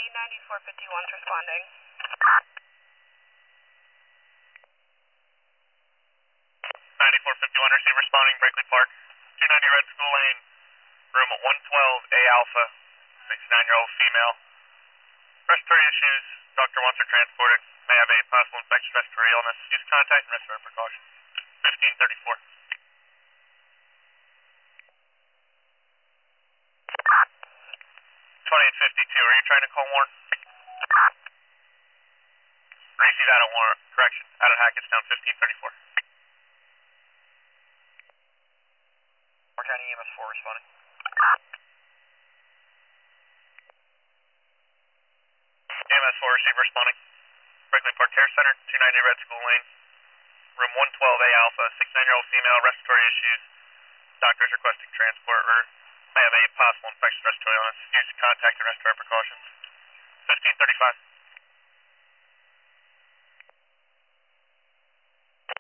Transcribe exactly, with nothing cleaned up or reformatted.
ninety-four fifty-one is responding. ninety-four fifty-one, receive responding, Brinkley Park. two ninety Red School Lane, room one twelve, A Alpha, sixty-nine-year-old female. Respiratory issues, doctor wants her transported. May have a possible infectious respiratory illness. Use contact and respiratory precautions. fifteen thirty-four. twenty-eight fifty-two, are you trying to call Warren? Receive out of Warren, correction, out of Hackettstown, fifteen thirty-four. Orange County E M S four responding. E M S four, receive responding. Brinkley Park Care Center, two ninety Red School Lane, room one twelve, A Alpha, sixty-nine-year-old female, respiratory issues. Doctors requesting transport or may have a possible infectious respiratory illness. Use contact and respiratory precautions. fifteen thirty-five.